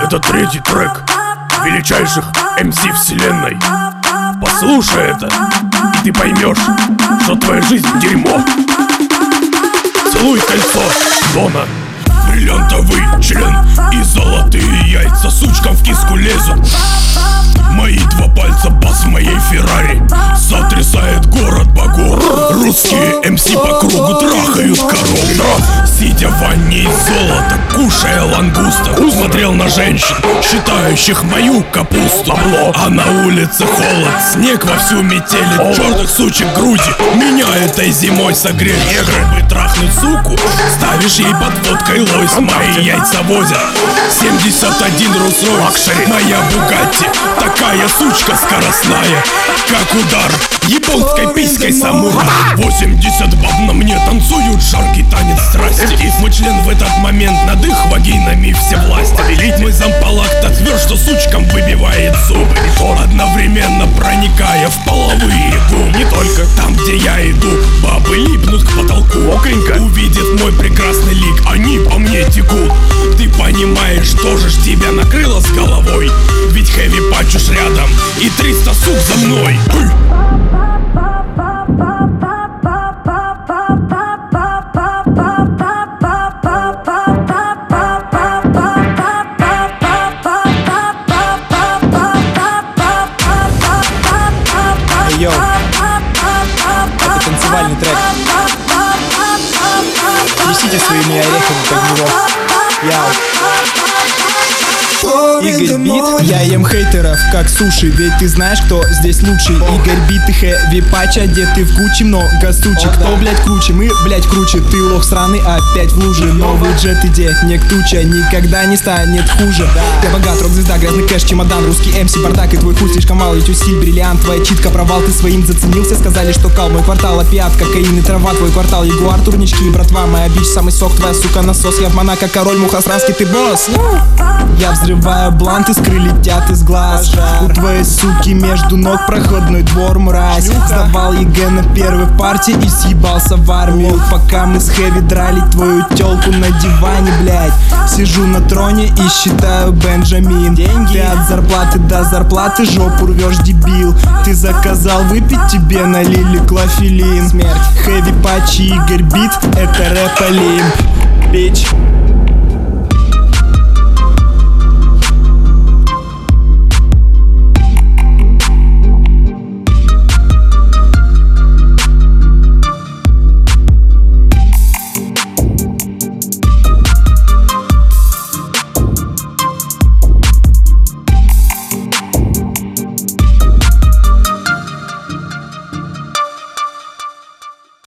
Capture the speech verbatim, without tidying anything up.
Это третий трек величайших эм си вселенной. Послушай это, и ты поймешь, что твоя жизнь дерьмо. Целуй кольцо, Дона. Бриллиантовый член и золотые яйца сучкам в киску лезут. Мои два пальца бас моей Феррари сотрясает город богов. Русские эм си по кругу трахают коров. Сидя в ванне из золота, кушая лангуста, смотрел на женщин, считающих мою капусту. А на улице холод, снег вовсю метели, чертых сучек груди меня этой зимой согрели. Чтобы трахнуть суку, ставишь ей под водкой лойс. Мои яйца возят семьдесят один Rolls-Royce, моя Бугатти, такая сучка скоростная, как удар японской писькой самурая. восемьдесят баб на мне танцуют жаркий танец страсти. Мой член в этот момент над их вагинами все власти. Мой замполак так тверд, что сучкам выбивает зубы, одновременно проникая в половые губы. Не только там, где я иду, бабы липнут к потолку. Окренько увидят мой прекрасный лик, они по мне текут. Ты понимаешь, что же ж тебя накрыло с головой? Ведь хэви пачуш рядом и триста сук за мной. Йоу, это танцевальный трек. Несите своими орехами под него. Яу. Игорь Бит, я ем хейтеров как суши, ведь ты знаешь, кто здесь лучший. Игорь Бит и Хэви Патч, одеты в Гуччи, много сучек. Кто, блять, круче? Мы, блять, круче. Ты лох сраный, опять в луже. Новый джет и денег туча, никогда не станет хуже. Ты богат, рок-звезда, грязный кэш, чемодан, русский эм си, бардак, и твой хуй слишком мал, ведь усиль, бриллиант, твоя читка, провал, ты своим заценился. Сказали, что кал, мой квартал, опиат, кокаин и трава, твой квартал, ягуар, турнички и братва. Моя бич, самый сок, твоя сука насос. Я в Монако, король, мухосранский, ты босс. Я взрываю блант, искры летят из глаз. У твоей суки между ног проходной двор, мразь. Сдавал ЕГЭ на первой партии и съебался в армию. Пока мы с Хэви драли твою тёлку на диване, блять. Сижу на троне и считаю Бенджамин. Деньги. Ты от зарплаты до зарплаты жопу рвешь, дебил. Ты заказал выпить, тебе налили клофелин. Смерть. Хэви Патч и Игорь Бит, это рэп Олимп. Бич.